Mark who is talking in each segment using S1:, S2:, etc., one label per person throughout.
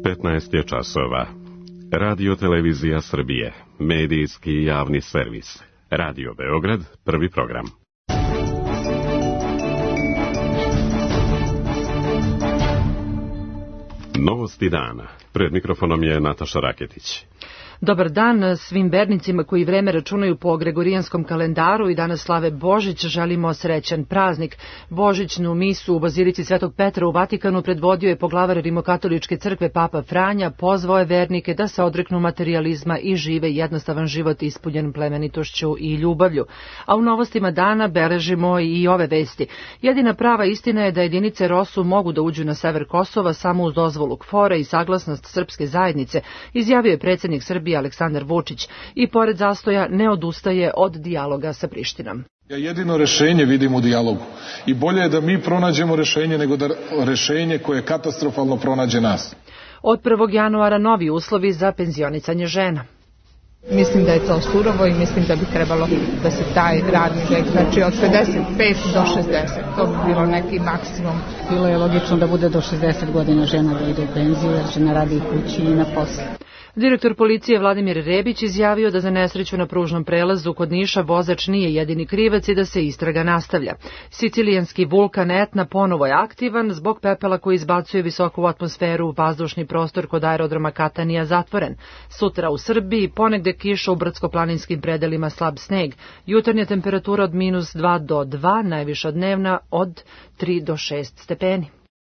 S1: 15 je časova. Radio Televizija Srbije, medijski javni servis. Radio Beograd, prvi program. Novosti dana. Pred mikrofonom je Nataša Raketić.
S2: Dobar dan svim vernicima koji vreme računaju po gregorijanskom kalendaru i danas slave Božić. Želimo srećan praznik. Božićnu misu u Bazilici Svetog Petra u Vatikanu predvodio je poglavar Rimokatoličke crkve Papa Franja. Pozvao je vernike da se odreknu materijalizma i žive jednostavan život ispunjen plemenitošću i ljubavlju. A u novostima dana beležimo i ove vesti. Jedina prava istina je da jedinice ROSU mogu da uđu na sever Kosova samo uz dozvolu KFOR-a i saglasnost srpske zajednice, izjavio je predsjednik Srbije Aleksandar Vučić i pored zastoja ne odustaje od dijaloga sa Prištinom.
S3: Ja jedino rešenje vidim u dijalogu i bolje je da mi pronađemo rešenje nego da rešenje koje katastrofalno pronađe nas.
S2: Od 1. januara novi uslovi za penzionicanje žena.
S4: Mislim da je to surovo i mislim da bi trebalo da se taj radni vek, znači od 55 do 60, to bi bilo neki maksimum.
S5: Bilo je logično da bude do 60 godina žena da ide u penziju, jer žena radi u kući i na poslu.
S2: Direktor policije Vladimir Rebić izjavio da za nesreću na pružnom prelazu kod Niša vozač nije jedini krivac i da se istraga nastavlja. Sicilijanski vulkan Etna ponovo je aktivan zbog pepela koji izbacuje visoko u atmosferu, vazdušni prostor kod aerodroma Katanija zatvoren. Sutra u Srbiji ponegde kiša, u brdsko-planinskim predelima slab sneg. Jutarnja temperatura od -2 do 2, najviša dnevna od 3 do 6 stepeni.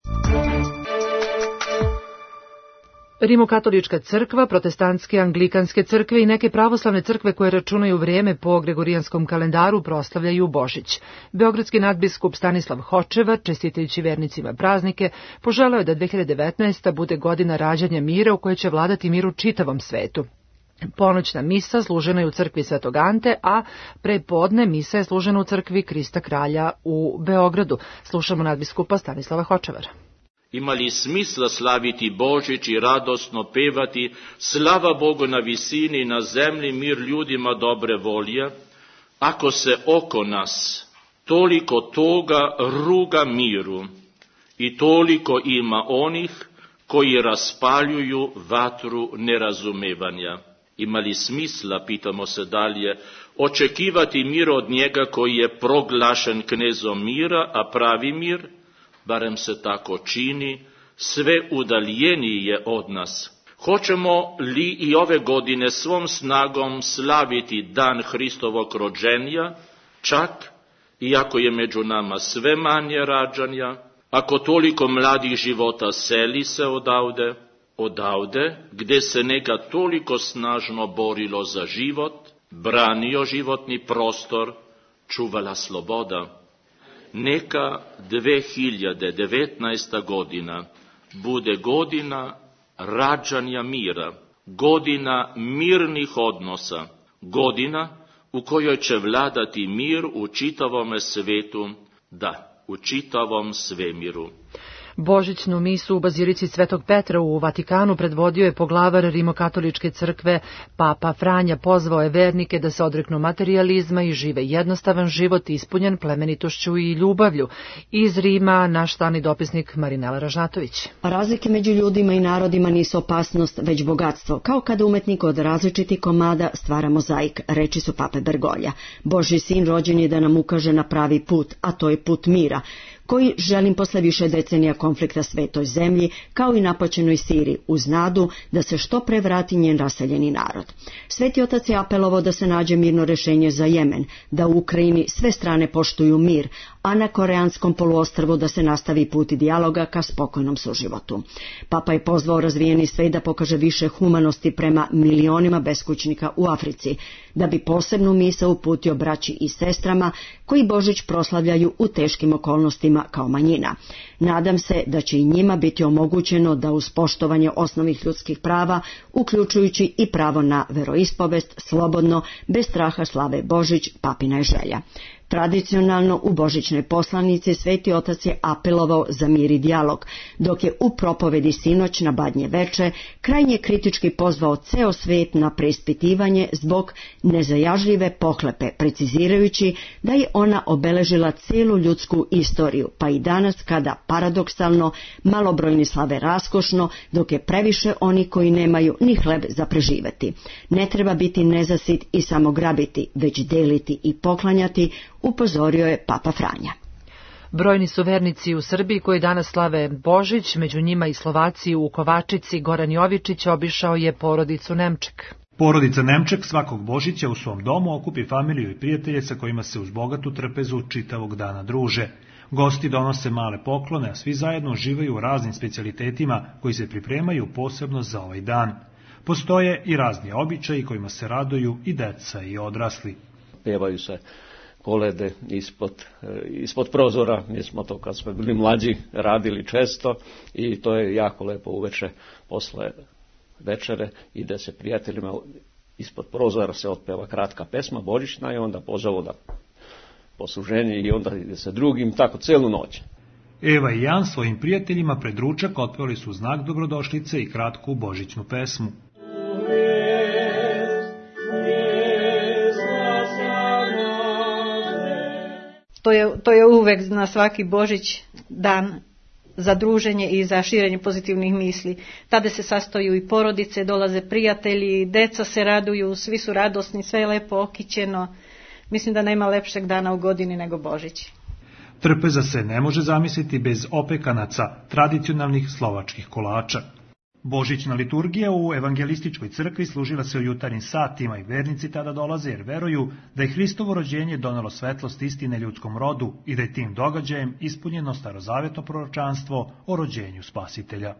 S2: Rimokatolička crkva, protestantske anglikanske crkve i neke pravoslavne crkve koje računaju vrijeme po gregorijanskom kalendaru proslavljaju Božić. Beogradski nadbiskup Stanislav Hočevar, čestitajući vernicima praznike, poželeo je da 2019. bude godina rađanja mira u kojoj će vladati mir u čitavom svetu. Ponoćna misa služena je u crkvi Svetog Ante, a prepodne misa je služena u crkvi Krista Kralja u Beogradu. Slušamo nadbiskupa Stanislava Hočevara.
S6: Ima li smisla slaviti Božić i radosno pevati slava Bogu na visini i na zemlji, mir ljudima dobre volje, ako se oko nas toliko toga ruga miru i toliko ima onih koji raspaljuju vatru nerazumevanja? Ima li smisla, pitamo se dalje, očekivati mir od njega koji je proglašen knezom mira, a pravi mir, barem se tako čini, sve udaljeniji je od nas. Hoćemo li i ove godine svom snagom slaviti dan Hristovog rođenja, čak iako je među nama sve manje rađanja, ako toliko mladih života seli se odavde gdje se neka toliko snažno borilo za život, branio životni prostor, čuvala sloboda. Neka 2019. godina bude godina rađanja mira, godina mirnih odnosa, godina u kojoj će vladati mir u čitavom svetu, da, u čitavom svemiru.
S2: Božićnu misu u Bazilici Svetog Petra u Vatikanu predvodio je poglavar Rimokatoličke crkve Papa Franja. Pozvao je vernike da se odreknu materijalizma i žive jednostavan život ispunjen plemenitošću i ljubavlju. Iz Rima naš stalni dopisnik Marinela Ražnatović.
S7: Razlike među ljudima i narodima nisu opasnost, već bogatstvo. Kao kada umetnik od različitih komada stvara mozaik, reči su Pape Bergolja. Božji sin rođen je da nam ukaže na pravi put, a to je put mira, koji želim posle više decenija konflikta svetoj zemlji, kao i napaćenoj Siriji, uz nadu da se što pre vrati njen raseljeni narod. Sveti otac je apelovao da se nađe mirno rešenje za Jemen, da u Ukrajini sve strane poštuju mir, a na Koreanskom poluostrvu da se nastavi put dijaloga ka spokojnom suživotu. Papa je pozvao razvijeni svet da pokaže više humanosti prema milionima beskućnika u Africi, da bi posebnu misao uputio braći i sestrama koji Božić proslavljaju u teškim okolnostima kao manjina. Nadam se da će i njima biti omogućeno da uz poštovanje osnovnih ljudskih prava, uključujući i pravo na veroispovest, slobodno, bez straha slave Božić, papina je želja. Tradicionalno u božićnoj poslanici Sveti Otac je apelovao za mir i dijalog, dok je u propovedi sinoć na Badnje veče krajnje kritički pozvao ceo svet na preispitivanje zbog nezajažljive pohlepe, precizirajući da je ona obeležila celu ljudsku istoriju, pa i danas kada paradoksalno malobrojni slave raskošno, dok je previše oni koji nemaju ni hleb za preživeti. Ne treba biti nezasit i samo grabiti, već deliti i poklanjati, upozorio je Papa Franja.
S2: Brojni su vernici u Srbiji koji danas slave Božić, među njima i Slovaci u Kovačici. Goran Jovičić obišao je porodicu Nemček.
S8: Porodica Nemček svakog Božića u svom domu okupi familiju i prijatelje sa kojima se uz bogatu trpezu čitavog dana druže. Gosti donose male poklone, a svi zajedno uživaju u raznim specijalitetima koji se pripremaju posebno za ovaj dan. Postoje i razni običaji kojima se raduju i deca i odrasli.
S9: Pjevaju se kolede ispod prozora, mi smo to kad smo bili mlađi radili često i to je jako lepo uveče posle večere, ide se prijateljima ispod prozora se otpeva kratka pesma božićna i onda pozovu da posluženje i onda ide se drugim, tako celu noć.
S8: Eva i Jan svojim prijateljima pred ručak otpevali su znak dobrodošlice i kratku božićnu pesmu.
S10: To je uvek na svaki Božić dan za druženje i za širenje pozitivnih misli. Tada se sastaju i porodice, dolaze prijatelji, deca se raduju, svi su radosni, sve je lepo okićeno. Mislim da nema lepšeg dana u godini nego Božić.
S8: Trpeza se ne može zamisliti bez opekanaca, tradicionalnih slovačkih kolača. Božićna liturgija u evangelističkoj crkvi služila se u jutarnjim satima i vernici tada dolaze jer veruju da je Hristovo rođenje donelo svetlost istine ljudskom rodu i da je tim događajem ispunjeno starozavetno proročanstvo o rođenju Spasitelja.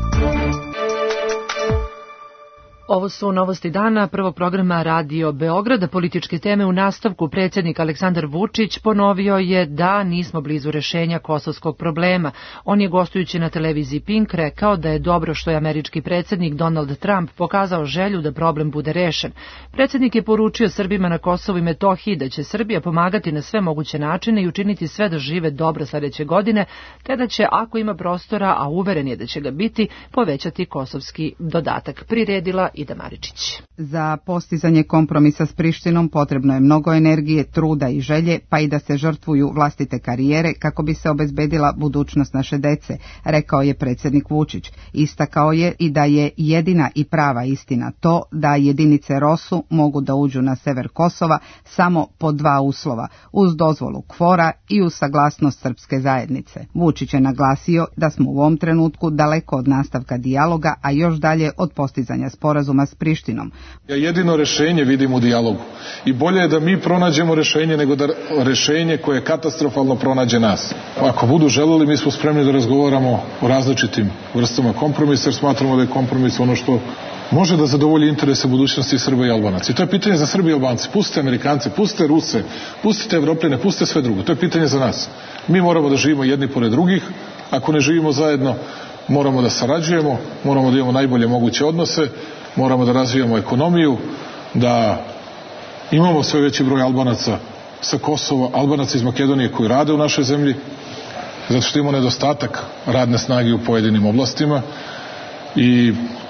S2: Ovo su novosti dana prvog programa Radio Beograda. Političke teme u nastavku. Predsjednik Aleksandar Vučić ponovio je da nismo blizu rešenja kosovskog problema. On je gostujući na televiziji Pink rekao da je dobro što je američki predsjednik Donald Trump pokazao želju da problem bude rešen. Predsjednik je poručio Srbima na Kosovu i Metohiji da će Srbija pomagati na sve moguće načine i učiniti sve da žive dobro sledeće godine, te da će, ako ima prostora, a uveren je da će ga biti, povećati kosovski dodatak. Priredila Ida Maričić.
S11: Za postizanje kompromisa s Prištinom potrebno je mnogo energije, truda i želje, pa i da se žrtvuju vlastite karijere kako bi se obezbedila budućnost naše dece, rekao je predsjednik Vučić. Istakao je i da je jedina i prava istina to da jedinice ROSU mogu da uđu na sever Kosova samo po dva uslova, uz dozvolu KFOR-a i uz saglasnost srpske zajednice. Vučić je naglasio da smo u ovom trenutku daleko od nastavka dijaloga, a još dalje od postizanja sporazuma s Prištinom.
S3: Ja jedino rešenje vidim u dijalogu i bolje je da mi pronađemo rešenje nego da rešenje koje katastrofalno pronađe nas. Ako budu želeli, mi smo spremni da razgovaramo o različitim vrstama kompromisa, jer smatramo da je kompromis ono što može da zadovolji interese budućnosti Srba i Albanaca. I to je pitanje za Srbi i Albanci. Pustite Amerikance, pustite Ruse, pustite Evropljane, pustite sve drugo. To je pitanje za nas. Mi moramo da živimo jedni pored drugih. Ako ne živimo zajedno, moramo da sarađujemo, moramo da imamo najbolje moguće odnose, moramo da razvijamo ekonomiju, da imamo sve veći broj Albanaca sa Kosova, Albanaca iz Makedonije koji rade u našoj zemlji, zato što imamo nedostatak radne snage u pojedinim oblastima i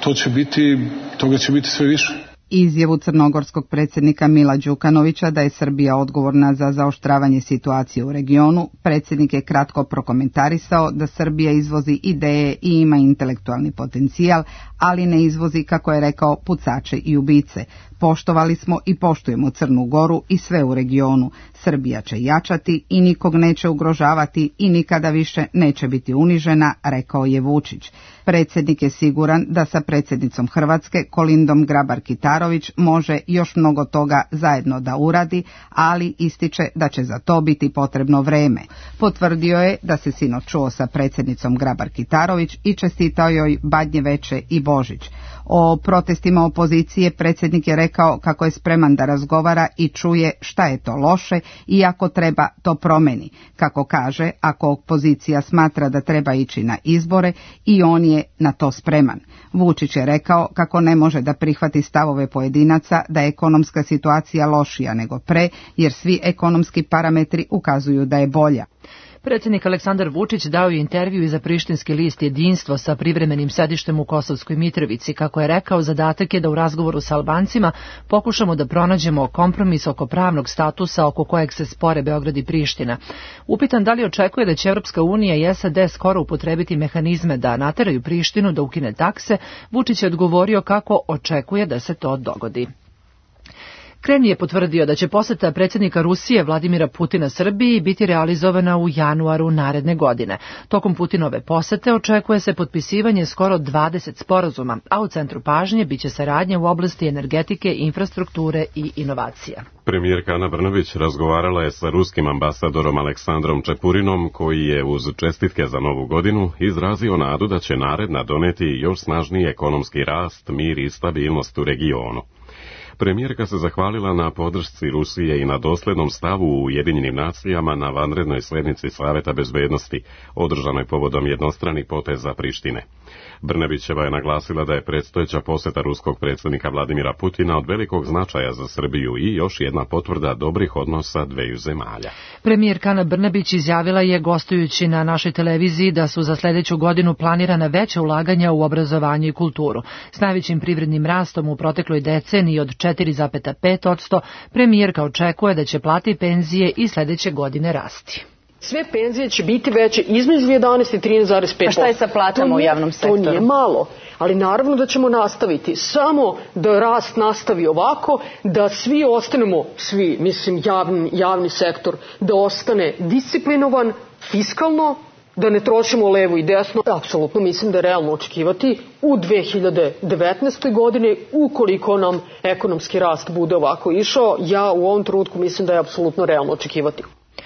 S3: toga će biti sve više.
S11: Izjavu crnogorskog predsjednika Mila Đukanovića da je Srbija odgovorna za zaoštravanje situacije u regionu, predsjednik je kratko prokomentarisao da Srbija izvozi ideje i ima intelektualni potencijal, ali ne izvozi, kako je rekao, pucače i ubice. Poštovali smo i poštujemo Crnu Goru i sve u regionu. Srbija će jačati i nikog neće ugrožavati i nikada više neće biti unižena, rekao je Vučić. Predsjednik je siguran da sa predsjednicom Hrvatske, Kolindom Grabar-Kitarović, može još mnogo toga zajedno da uradi, ali ističe da će za to biti potrebno vreme. Potvrdio je da se sinoć čuo sa predsjednicom Grabar-Kitarović i čestitao joj Badnje veče i Božić. O protestima opozicije predsjednik je rekao kako je spreman da razgovara i čuje šta je to loše i ako treba to promeni. Kako kaže, ako opozicija smatra da treba ići na izbore i on je nije na to spreman. Vučić je rekao kako ne može da prihvati stavove pojedinaca da je ekonomska situacija lošija nego pre, jer svi ekonomski parametri ukazuju da je bolja.
S2: Predsjednik Aleksandar Vučić dao je intervju i za prištinski list Jedinstvo sa privremenim sedištem u Kosovskoj Mitrovici. Kako je rekao, zadatak je da u razgovoru sa Albancima pokušamo da pronađemo kompromis oko pravnog statusa oko kojeg se spore Beograd i Priština. Upitan da li očekuje da će Evropska unija i SAD skoro upotrebiti mehanizme da nateraju Prištinu da ukine takse, Vučić je odgovorio kako očekuje da se to dogodi. Kremlj je potvrdio da će poseta predsjednika Rusije Vladimira Putina Srbiji biti realizovana u januaru naredne godine. Tokom Putinove posete očekuje se potpisivanje skoro 20 sporazuma, a u centru pažnje biće saradnja u oblasti energetike, infrastrukture i inovacija.
S1: Premijerka Ana Brnabić razgovarala je sa ruskim ambasadorom Aleksandrom Čepurinom, koji je uz čestitke za novu godinu izrazio nadu da će naredna doneti još snažniji ekonomski rast, mir i stabilnost u regionu. Premijerka se zahvalila na podršci Rusije i na doslednom stavu u Ujedinjenim nacijama na vanrednoj sjednici Saveta bezbednosti, održanoj povodom jednostranih poteza Prištine. Brnabićeva je naglasila da je predstojeća poseta ruskog predsjednika Vladimira Putina od velikog značaja za Srbiju i još jedna potvrda dobrih odnosa dveju zemalja.
S2: Premijerka Ana Brnabić izjavila je, gostujući na našoj televiziji, da su za sljedeću godinu planirana veća ulaganja u obrazovanje i kulturu. S najvećim privrednim rastom u protekloj deceniji od 4,5%, premijerka očekuje da će plate i penzije i sljedeće godine rasti.
S12: Sve penzije će biti veće između 11 i 13,5%.
S13: A šta je sa platama u javnom sektoru?
S12: To nije malo, ali naravno da ćemo nastaviti. Samo da rast nastavi ovako, da svi ostanemo, javni sektor, da ostane disciplinovan, fiskalno, da ne trošimo levo i desno. Apsolutno mislim da je realno očekivati u 2019. godine, ukoliko nam ekonomski rast bude ovako išao, ja u ovom trenutku mislim da je apsolutno realno očekivati.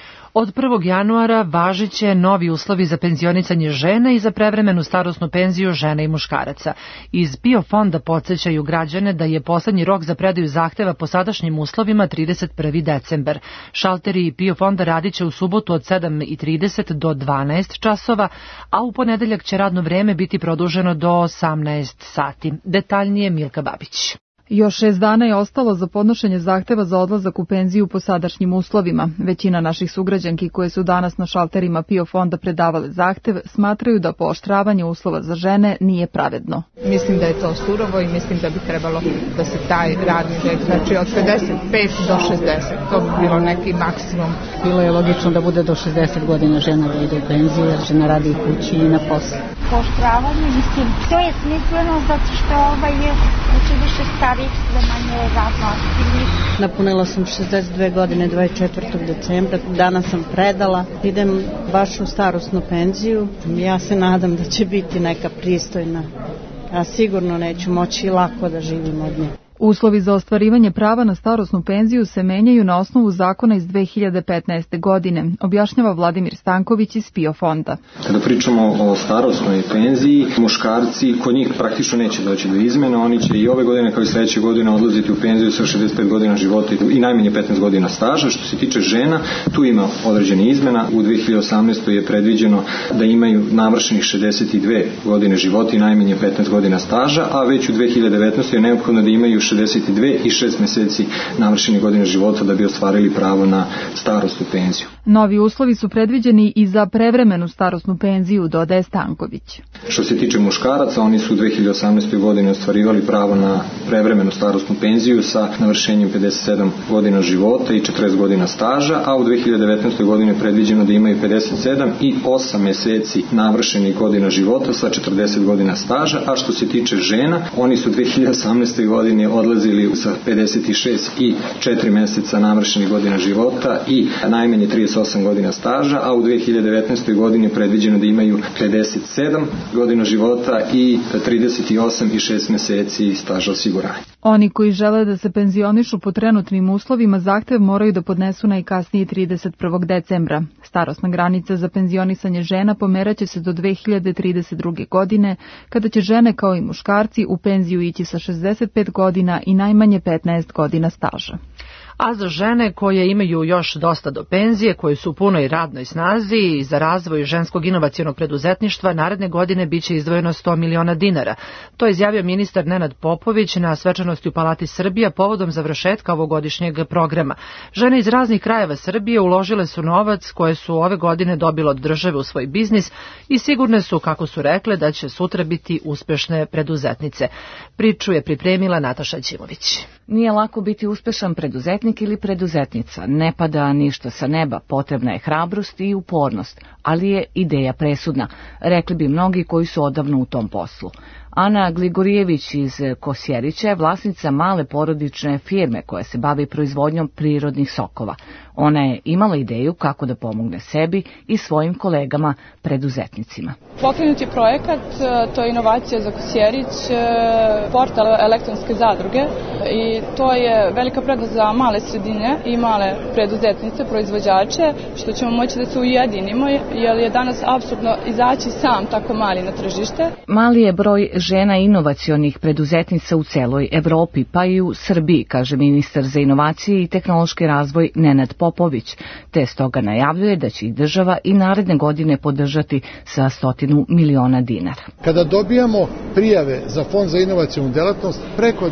S2: Od 1. januara važiće novi uslovi za penzionisanje žena i za prevremenu starosnu penziju žena i muškaraca. Iz PIO fonda podsjećaju građane da je poslednji rok za predaju zahteva po sadašnjim uslovima 31. decembar. Šalteri PIO fonda radit će u subotu od 7:30 do 12 časova, a u ponedeljak će radno vreme biti produženo do 18 sati. Detaljnije Milka Babić.
S14: Još 6 dana je ostalo za podnošenje zahteva za odlazak u penziju po sadašnjim uslovima. Većina naših sugrađanki koje su danas na šalterima PIO fonda predavale zahtev smatraju da pooštravanje uslova za žene nije pravedno.
S4: Mislim da je to surovo i mislim da bi trebalo da se taj radni vek, znači od 55 do 60, to bi bilo neki maksimum.
S5: Bilo je logično da bude do 60 godina žena da ide u penziju, jer žena radi u kući i na poslu.
S15: Pooštravanje, mislim, to je smisleno zato što je više starih, sve manje radno aktivnih.
S16: Napunila sam 62 godine 24. decembra, danas sam predala, idem baš u starosnu penziju. Ja se nadam da će biti neka pristojna, a sigurno neću moći lako da živim od nje.
S14: Uslovi za ostvarivanje prava na starosnu penziju se menjaju na osnovu zakona iz 2015. godine, objašnjava Vladimir Stanković iz PIO fonda.
S17: Kada pričamo o starosnoj penziji, muškarci, kod njih praktično neće doći do izmena, oni će i ove godine kao i sledeće godine odlaziti u penziju sa 65 godina života i najmanje 15 godina staža. Što se tiče žena, tu ima određene izmena. U 2018. je predviđeno da imaju navršenih 62 godine života i najmanje 15 godina staža, a već u 2019. je neophodno da imaju 62 i 6 meseci navršenih godina života da bi ostvarili pravo na starosnu penziju.
S14: Novi uslovi su predviđeni i za prevremenu starosnu penziju, dodaje Stanković.
S17: Što se tiče muškaraca, oni su u 2018. godini ostvarivali pravo na prevremenu starosnu penziju sa navršenjem 57 godina života i 40 godina staža, a u 2019. godini je predviđeno da imaju 57 i 8 meseci navršenih godina života sa 40 godina staža, a što se tiče žena, oni su 2018. godine odlazili sa 56 i 4 meseca navršenih godina života i najmanje 38 godina staža, a u 2019. godini je predviđeno da imaju 57 godina života i 38 i 6 meseci staža osiguranja.
S14: Oni koji žele da se penzionišu po trenutnim uslovima zahtev moraju da podnesu najkasnije 31. decembra. Starosna granica za penzionisanje žena pomeraće se do 2032. godine, kada će žene kao i muškarci u penziju ići sa 65 godina i najmanje 15 godina staža.
S2: A za žene koje imaju još dosta do penzije, koje su u punoj radnoj snazi i za razvoj ženskog inovacionog preduzetništva naredne godine biće izdvojeno 100 miliona dinara. To je izjavio ministar Nenad Popović na svečanosti u Palati Srbija povodom završetka ovogodišnjeg programa. Žene iz raznih krajeva Srbije uložile su novac koje su ove godine dobile od države u svoj biznis i sigurne su, kako su rekle, da će sutra biti uspešne preduzetnice. Priču je pripremila Nataša Ćimović.
S18: Nije lako biti uspešan preduzetnik ili preduzetnica. Ne pada ništa sa neba, potrebna je hrabrost i upornost, ali je ideja presudna, rekli bi mnogi koji su odavno u tom poslu. Ana Gligorijević iz Kosjerića je vlasnica male porodične firme koja se bavi proizvodnjom prirodnih sokova. Ona je imala ideju kako da pomogne sebi i svojim kolegama preduzetnicima.
S19: Pokrenut je projekat, to je inovacija za Kosjerić, portal elektronske zadruge i to je velika prednost za male sredine i male preduzetnice, proizvođače, što ćemo moći da se ujedinimo, jer je danas apsurdno izaći sam tako mali na tržište.
S18: Mali je broj žena inovacionih preduzetnica u celoj Evropi, pa i u Srbiji, kaže ministar za inovacije i tehnološki razvoj Nenad Popović, te stoga najavljuje da će ih država i naredne godine podržati sa 100 miliona dinara.
S20: Kada dobijamo prijave za Fond za inovacionu delatnost, preko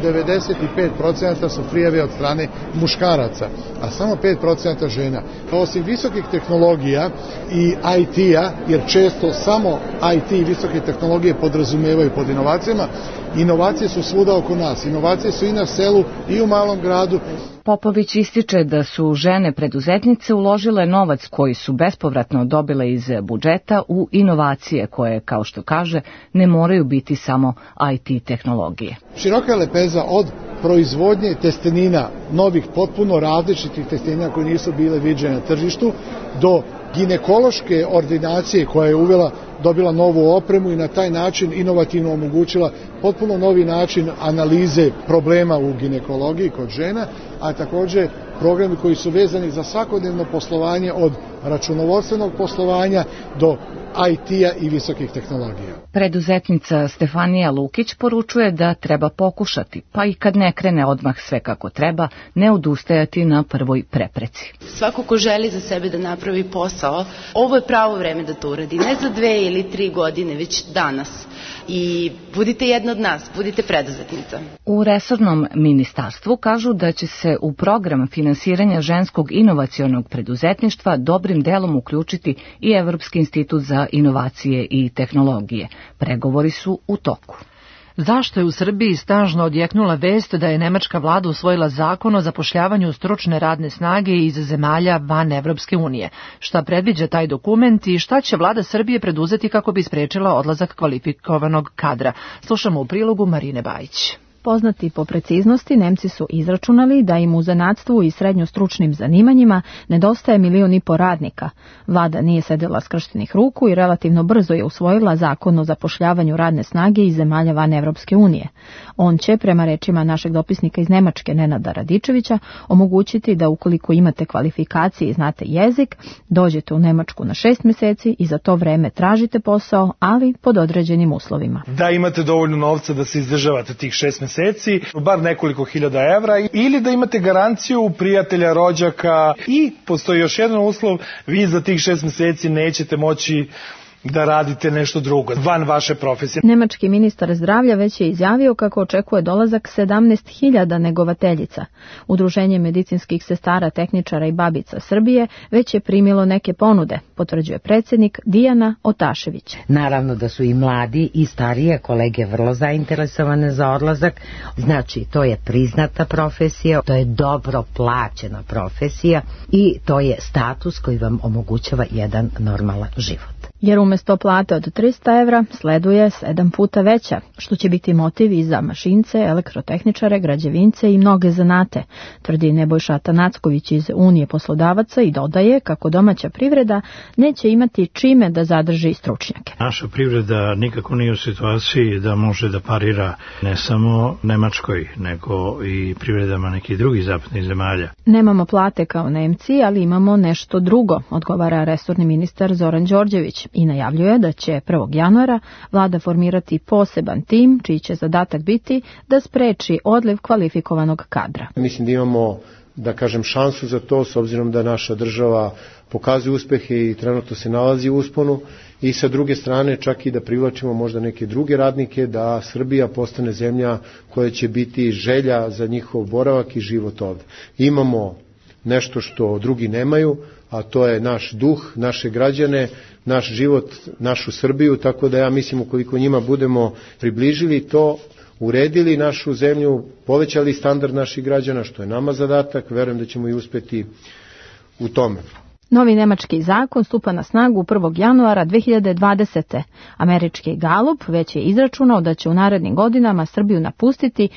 S20: 95% su prijave od strane muškaraca, a samo 5% žena. Osim visokih tehnologija i IT-a, jer često samo IT i visoke tehnologije podrazumevaju pod inovacijama, inovacije su svuda oko nas. Inovacije su i na selu i u malom gradu.
S18: Popović ističe da su žene preduzetnice uložile novac koji su bespovratno dobile iz budžeta u inovacije koje, kao što kaže, ne moraju biti samo IT tehnologije.
S20: Široka je lepeza od proizvodnje testenina, novih potpuno različitih testenina koje nisu bile viđene na tržištu, do ginekološke ordinacije koja je dobila novu opremu i na taj način inovativno omogućila potpuno novi način analize problema u ginekologiji kod žena, a također programi koji su vezani za svakodnevno poslovanje od računovodstvenog poslovanja do IT-a i visokih tehnologija.
S18: Preduzetnica Stefanija Lukić poručuje da treba pokušati, pa i kad ne krene odmah sve kako treba, ne odustajati na prvoj prepreci.
S21: Svako ko želi za sebe da napravi posao, ovo je pravo vreme da to uradi, ne za 2 ili 3 godine, već danas. I budite jedna od nas, budite preduzetnica.
S18: U resornom ministarstvu kažu da će se u program finansiranja ženskog inovacionog preduzetništva dobrim delom uključiti i Evropski institut za inovacije i tehnologije. Pregovori su u toku.
S2: Zašto je u Srbiji snažno odjeknula vest da je nemačka vlada usvojila zakon o zapošljavanju stručne radne snage iz zemalja van Evropske unije? Šta predviđa taj dokument i šta će vlada Srbije preduzeti kako bi sprečila odlazak kvalifikovanog kadra? Slušamo u prilogu Marine Bajić.
S22: Poznati po preciznosti, Nemci su izračunali da im u zanatstvu i srednjostručnim zanimanjima nedostaje 1,5 miliona radnika. Vlada nije sedela skrštenih ruku i relativno brzo je usvojila zakon o zapošljavanju radne snage iz zemalja van Evropske unije. On će, prema rečima našeg dopisnika iz Nemačke Nenada Radičevića, omogućiti da ukoliko imate kvalifikacije i znate jezik, dođete u Nemačku na 6 meseci i za to vreme tražite posao, ali pod određenim uslovima.
S23: Da imate dovoljno novca da se izdržavate tih 6 meseci, bar nekoliko hiljada evra, ili da imate garanciju prijatelja, rođaka, i postoji još jedan uslov, vi za tih 6 meseci nećete moći da radite nešto drugo, van vaše profesije.
S22: Nemački ministar zdravlja već je izjavio kako očekuje dolazak 17.000 negovateljica. Udruženje medicinskih sestara, tehničara i babica Srbije već je primilo neke ponude, potvrđuje predsjednik Dijana Otašević.
S24: Naravno da su i mladi i starije kolege vrlo zainteresovane za odlazak, znači to je priznata profesija, to je dobro plaćena profesija i to je status koji vam omogućava jedan normalan život.
S22: Jer umjesto plate od 300 evra sleduje 7 puta veća, što će biti motiv i za mašince, elektrotehničare, građevince i mnoge zanate, tvrdi Nebojša Atanacković iz Unije poslodavaca i dodaje kako domaća privreda neće imati čime da zadrži stručnjake.
S25: Naša privreda nikako nije u situaciji da može da parira ne samo Nemačkoj, nego i privredama nekih drugih zapadnih zemalja.
S22: Nemamo plate kao Nemci, ali imamo nešto drugo, odgovara resorni ministar Zoran Đorđević i najavljuje da će 1. januara vlada formirati poseban tim čiji će zadatak biti da spreči odliv kvalifikovanog kadra.
S26: Mislim da imamo
S6: da kažem, šansu za to, s obzirom da naša država pokazuje uspehe i trenutno se nalazi u usponu, i sa druge strane čak i da privlačimo možda neke druge radnike, da Srbija postane zemlja koja će biti želja za njihov boravak i život ovde. Imamo nešto što drugi nemaju, a to je naš duh, naše građane, naš život, našu Srbiju, tako da ja mislim ukoliko njima budemo približili to, uredili našu zemlju, povećali standard naših građana, što je nama zadatak, verujem da ćemo i uspeti u tome.
S22: Novi nemački zakon stupa na snagu 1. januara 2020. Američki Galup već je izračunao da će u narednim godinama Srbiju napustiti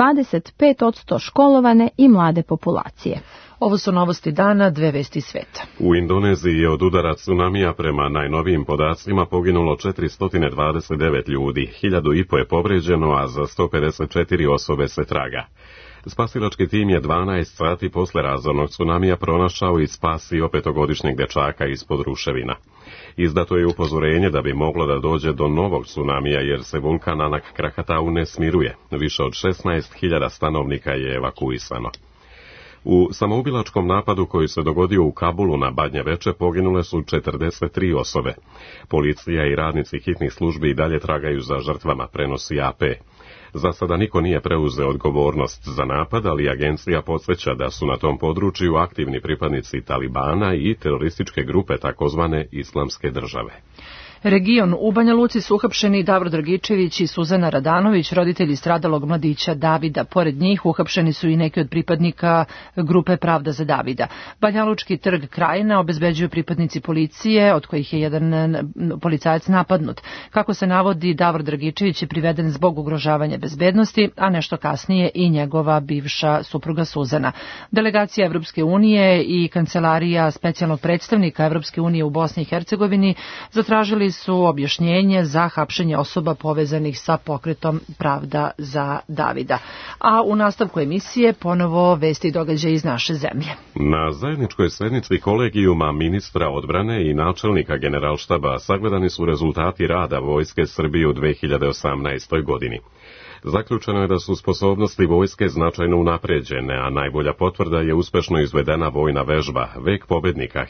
S22: 25% školovane i mlade populacije.
S2: Ovo su novosti dana, 2 vesti sveta.
S1: U Indoneziji je od udara tsunamija prema najnovijim podacima poginulo 429 ljudi, 1500 je povređeno, a za 154 osobe se traga. Spasilački tim je 12 sati posle razornog tsunamija pronašao i spasio 5-godišnjeg dečaka ispod ruševina. Izdato je upozorenje da bi moglo da dođe do novog tsunamija jer se vulkan Anak Krakatau ne smiruje. Više od 16.000 stanovnika je evakuisano. U samoubilačkom napadu koji se dogodio u Kabulu na Badnje veče poginule su 43 osobe. Policija i radnici hitnih službi i dalje tragaju za žrtvama, prenosi AP. Za sada niko nije preuzeo odgovornost za napad, ali agencija podsjeća da su na tom području aktivni pripadnici Talibana i terorističke grupe takozvane Islamske države.
S2: Region u Banja Luci su uhapšeni Davor Dragičević i Suzana Radanović, roditelji stradalog mladića Davida. Pored njih uhapšeni su i neki od pripadnika grupe Pravda za Davida. Banjalučki trg Krajina obezbeđuju pripadnici policije, od kojih je jedan policajac napadnut. Kako se navodi, Davor Dragičević je priveden zbog ugrožavanja bezbednosti, a nešto kasnije i njegova bivša supruga Suzana. Delegacija Evropske unije i kancelarija specijalnog predstavnika Evropske unije u Bosni i Hercegovini zatražili su objašnjenje za hapšenje osoba povezanih sa pokretom Pravda za Davida. A u nastavku emisije ponovo vesti i događaje iz naše zemlje.
S1: Na zajedničkoj sednici kolegijuma ministra odbrane i načelnika generalštaba sagledani su rezultati rada Vojske Srbije u 2018. godini. Zaključeno je da su sposobnosti vojske značajno unapređene, a najbolja potvrda je uspešno izvedena vojna vežba Vek pobednika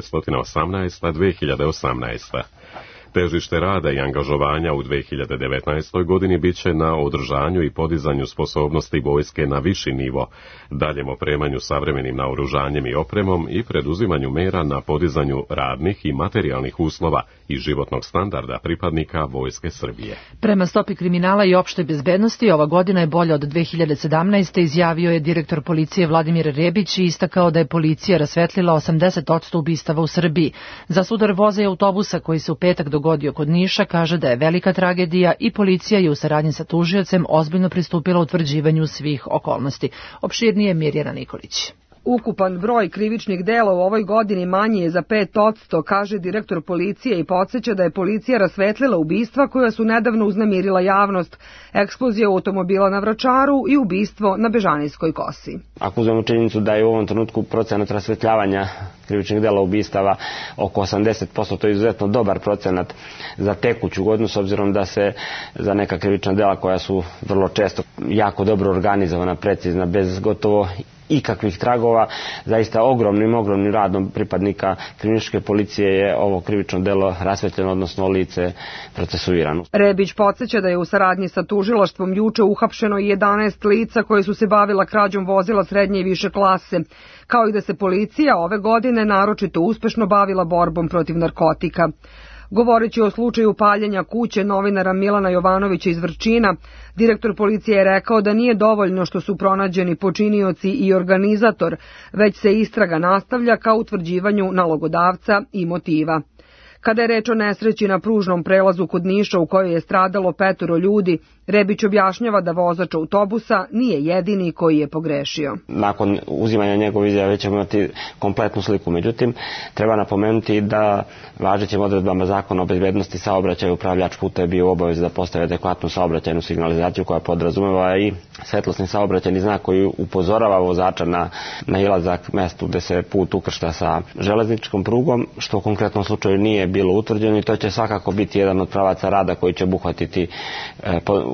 S1: 1918-2018. Težište rada i angažovanja u 2019. godini biće na održanju i podizanju sposobnosti vojske na viši nivo, daljem opremanju savremenim naoružanjem i opremom i preduzimanju mera na podizanju radnih i materijalnih uslova i životnog standarda pripadnika Vojske Srbije.
S2: Prema stopi kriminala i opštoj bezbednosti, ova godina je bolja od 2017. izjavio je direktor policije Vladimir Rebić i istakao da je policija rasvetlila 80% ubistava u Srbiji. Za sudar voza i autobusa koji se u petak dogodio kod Niša kaže da je velika tragedija i policija je u saradnji sa tužiocem ozbiljno pristupila utvrđivanju svih okolnosti. Opširnije Mirjana Nikolić.
S7: Ukupan broj krivičnih dela u ovoj godini manji je za 5%, kaže direktor policije i podsjeća da je policija rasvetlila ubistva koja su nedavno uznemirila javnost, eksplozija automobila na Vračaru i ubistvo na Bežanijskoj kosi.
S8: Ako uzmemo činjenicu da je u ovom trenutku procenat rasvetljavanja krivičnih dela ubistava oko 80%, to je izuzetno dobar procenat za tekuću godinu, s obzirom da se za neka krivična dela koja su vrlo često jako dobro organizovana, precizna, bez gotovo ikakvih tragova, zaista ogromnim radom pripadnika kriminalističke policije je ovo krivično delo rasvetljeno, odnosno lice procesuirano.
S7: Rebić podsjeća da je u saradnji sa tužilaštvom juče uhapšeno i 11 lica koje su se bavila krađom vozila srednje i više klase, kao i da se policija ove godine naročito uspešno bavila borbom protiv narkotika. Govoreći o slučaju paljenja kuće novinara Milana Jovanovića iz Vrčina, direktor policije je rekao da nije dovoljno što su pronađeni počinioci i organizator, već se istraga nastavlja ka utvrđivanju nalogodavca i motiva. Kada je reč o nesreći na pružnom prelazu kod Niša u kojoj je stradalo 5 ljudi, Rebić objašnjava da vozač autobusa nije jedini koji je pogrešio.
S8: Nakon uzimanja njegove izjave ćemo imati kompletnu sliku, međutim, treba napomenuti da važećim odredbama Zakona o bezbednosti saobraćaja upravljač puta je bio u obavezi da postavi adekvatnu saobraćajnu signalizaciju koja podrazumeva i svetlosni saobraćajni znak koji upozorava vozača na nailazak mestu gde se put ukršta sa železničkom prugom, što u konkretnom slučaju nije bilo utvrđeno i to će svakako biti jedan od pravaca rada koji će obuhvatiti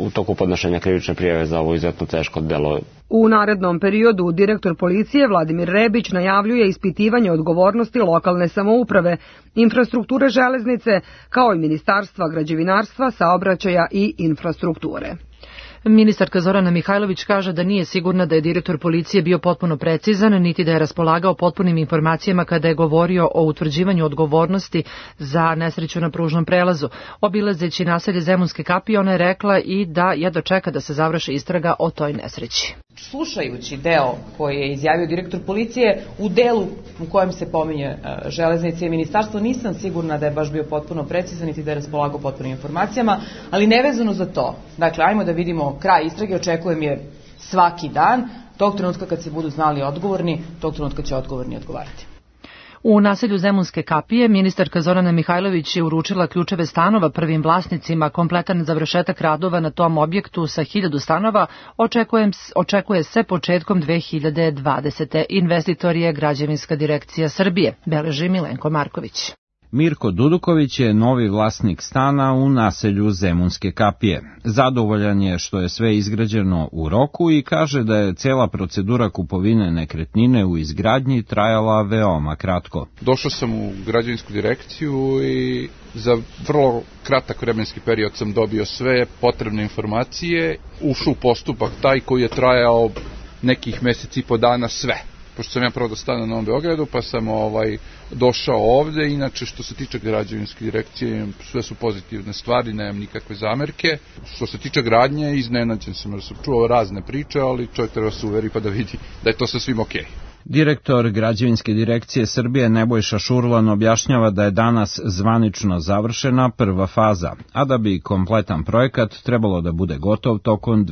S8: u toku podnošenja krivične prijave za ovo izuzetno teško delo.
S7: U narednom periodu direktor policije Vladimir Rebić najavljuje ispitivanje odgovornosti lokalne samouprave, infrastrukture železnice, kao i Ministarstva građevinarstva, saobraćaja i infrastrukture.
S2: Ministarka Zorana Mihajlović kaže da nije sigurna da je direktor policije bio potpuno precizan, niti da je raspolagao potpunim informacijama kada je govorio o utvrđivanju odgovornosti za nesreću na pružnom prelazu. Obilazeći naselje Zemunske kapije, ona je rekla i da jedva čeka da se završi istraga o toj nesreći.
S3: Slušajući deo koji je izjavio direktor policije, u delu u kojem se pominje železnice i ministarstvo, nisam sigurna da je baš bio potpuno precizan niti da je raspolagao potpunim informacijama, ali nevezano za to. Dakle, ajmo da vidimo kraj istrage, očekujem je svaki dan, tog trenutka kad se budu znali odgovorni, tog trenutka će odgovorni odgovarati.
S2: U naselju Zemunske kapije ministarka Zorana Mihajlović je uručila ključeve stanova prvim vlasnicima. Kompletan završetak radova na tom objektu sa 1000 stanova očekuje se početkom 2020. Investitor je Građevinska direkcija Srbije, beleži Milenko Marković.
S9: Mirko Duduković je novi vlasnik stana u naselju Zemunske kapije. Zadovoljan je što je sve izgrađeno u roku i kaže da je cela procedura kupovine nekretnine u izgradnji trajala veoma kratko.
S10: Došao sam u građevinsku direkciju i za vrlo kratak vremenski period sam dobio sve potrebne informacije. Ušao u postupak taj koji je trajao nekih meseci i po dana sve. Pošto sam ja pravo da stanem na Novom Beogradu, pa sam došao ovde. Inače, što se tiče građevinske direkcije, sve su pozitivne stvari, nemam nikakve zamerke. Što se tiče gradnje, iznenađen sam jer sam čuo razne priče, ali čovjek treba se uveri pa da vidi da je to sa svim okej.
S9: Direktor Građevinske direkcije Srbije Nebojša Šurlan objašnjava da je danas zvanično završena prva faza, a da bi kompletan projekat trebalo da bude gotov tokom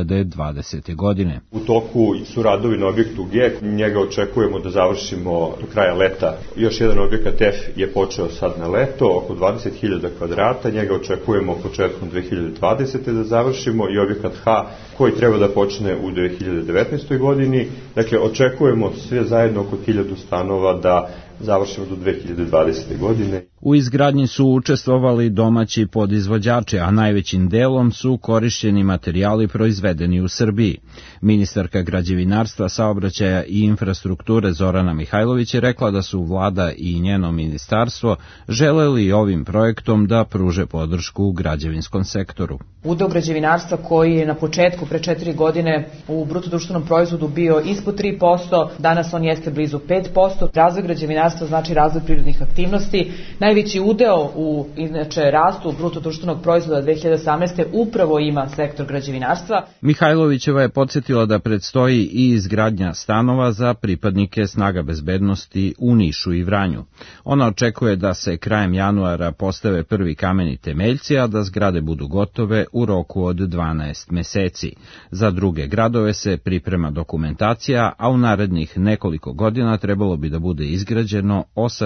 S9: 2020. godine.
S11: U toku su radovi na objektu G, njega očekujemo da završimo do kraja leta. Još jedan objekat F je počeo sad na leto, oko 20.000 kvadrata, njega očekujemo početkom 2020. da završimo i objekat H koji treba da počne u 2019. godini. Dakle, očekujemo sve zajedno oko 1000 stanova da završimo do 2020. godine.
S9: U izgradnji su učestvovali domaći podizvođači, a najvećim delom su korišćeni materijali proizvedeni u Srbiji. Ministarka građevinarstva, saobraćaja i infrastrukture Zorana Mihajlović je rekla da su vlada i njeno ministarstvo želeli ovim projektom da pruže podršku građevinskom sektoru.
S3: Udeo građevinarstva koji je na početku pre 4 godine u bruto-društvenom proizvodu bio ispod 3%, danas on jeste blizu 5%. Razvoj građevinarstva znači razvoj privrednih aktivnosti. Najveći udeo u rastu bruto-društvenog proizvoda 2018. upravo ima sektor građevinarstva.
S9: Mihajlovićeva je podsjetila da predstoji i izgradnja stanova za pripadnike snaga bezbednosti u Nišu i Vranju. Ona očekuje da se krajem januara postave prvi kameni temeljci, a da zgrade budu gotove u roku od 12 meseci. Za druge gradove se priprema dokumentacija, a u narednih nekoliko godina trebalo bi da bude izgrađeno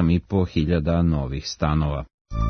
S9: 8.500 novih stanova.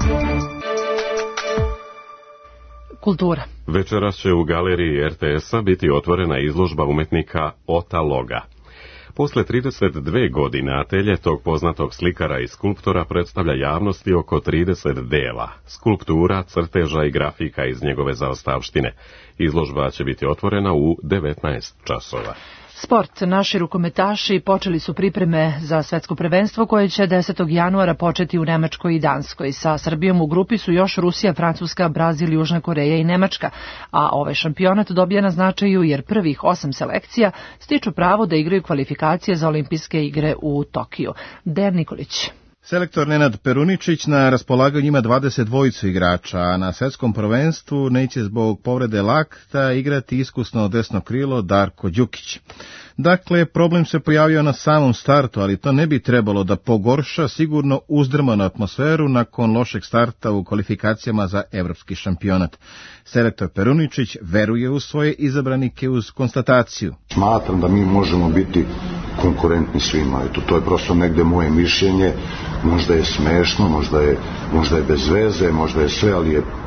S2: Kultura.
S1: Večeras će u galeriji RTS-a biti otvorena izložba umetnika Ota Loga. Posle 32 godine atelje tog poznatog slikara i skulptora predstavlja javnosti oko 30 dela, skulptura, crteža i grafika iz njegove zaostavštine. Izložba će biti otvorena u 19 časova.
S2: Sport. Naši rukometaši počeli su pripreme za svetsko prvenstvo koje će 10. januara početi u Nemačkoj i Danskoj. Sa Srbijom u grupi su još Rusija, Francuska, Brazil, Južna Koreja i Nemačka, a ovaj šampionat dobija na značaju jer prvih 8 selekcija stiču pravo da igraju kvalifikacije za olimpijske igre u Tokiju. Dejan Nikolić.
S13: Selektor Nenad Peruničić na raspolaganju ima 22 igrača, a na svetskom prvenstvu neće zbog povrede lakta igrati iskusno desno krilo Darko Đukić. Dakle, problem se pojavio na samom startu, ali to ne bi trebalo da pogorša sigurno uzdrmanu atmosferu nakon lošeg starta u kvalifikacijama za evropski šampionat. Selektor Peruničić veruje u svoje izabranike uz konstataciju.
S26: Smatram da mi možemo biti konkurentni svima. To je prosto negde moje mišljenje. Možda je smešno, možda je bez veze, možda je sve, ali je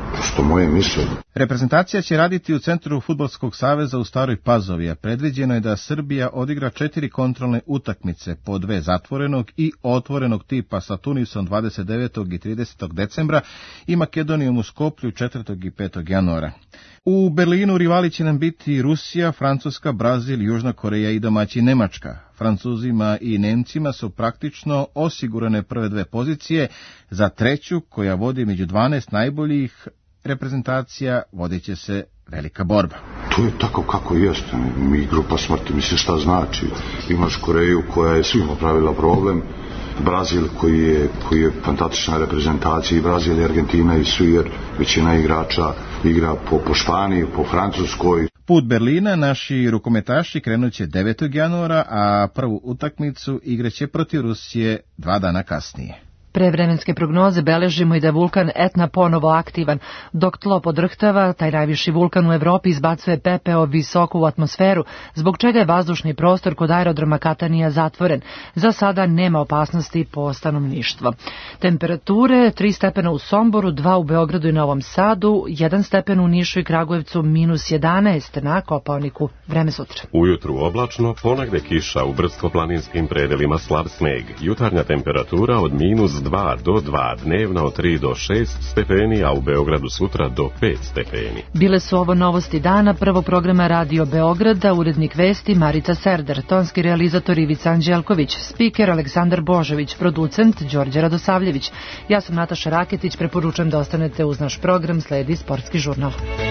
S26: Prosto moje mišljenje.
S13: Reprezentacija će raditi u Centru Fudbalskog saveza u Staroj Pazovi, a predviđeno je da Srbija odigra 4 kontrolne utakmice, po 2 zatvorenog i otvorenog tipa sa Tunisom 29. i 30. decembra i Makedonijom u Skoplju 4. i 5. januara. U Berlinu rivali će nam biti Rusija, Francuska, Brazil, Južna Koreja i domaći Nemačka. Francuzima i Nemcima su praktično osigurane prve 2 pozicije, za treću, koja vodi među 12 najboljih reprezentacija, vodit će se velika borba.
S26: To je tako kako jeste. Mi grupa smrti, misli šta znači. Imaš Koreju koja je svima pravila problem, Brazil koji je fantastična reprezentacija, i Brazil i Argentina i svi, jer većina igrača igra po Španiji, po Francuskoj.
S13: Put Berlina naši rukometaši krenut će 9. januara, a prvu utakmicu igraće protiv Rusije 2 dana kasnije.
S2: Pre vremenske prognoze beležimo i da je vulkan Etna ponovo aktivan. Dok tlo podrhtava, taj najviši vulkan u Evropi izbacuje pepeo visoko u atmosferu, zbog čega je vazdušni prostor kod aerodroma Katanija zatvoren. Za sada nema opasnosti po stanovništvo. Temperature 3 stepena u Somboru, 2 u Beogradu i Novom Sadu, 1 stepen u Nišu i Kragujevcu, -11 na Kopaoniku. Vreme sutra.
S1: Ujutru oblačno, ponegde kiša, u brdsko-planinskim predelima slab sneg. Jutarnja temperatura od -2 do 2, dnevna od 3 do 6 stepeni, a u Beogradu sutra do 5 stepeni.
S2: Bile su ovo novosti dana prvog programa Radio Beograda, urednik vesti Marica Serder, tonski realizator Ivica Anđelković, spiker Aleksandar Božović, producent Đorđe Radosavljević. Ja sam Nataša Raketić, preporučujem da ostanete uz naš program, sledi Sportski žurnal.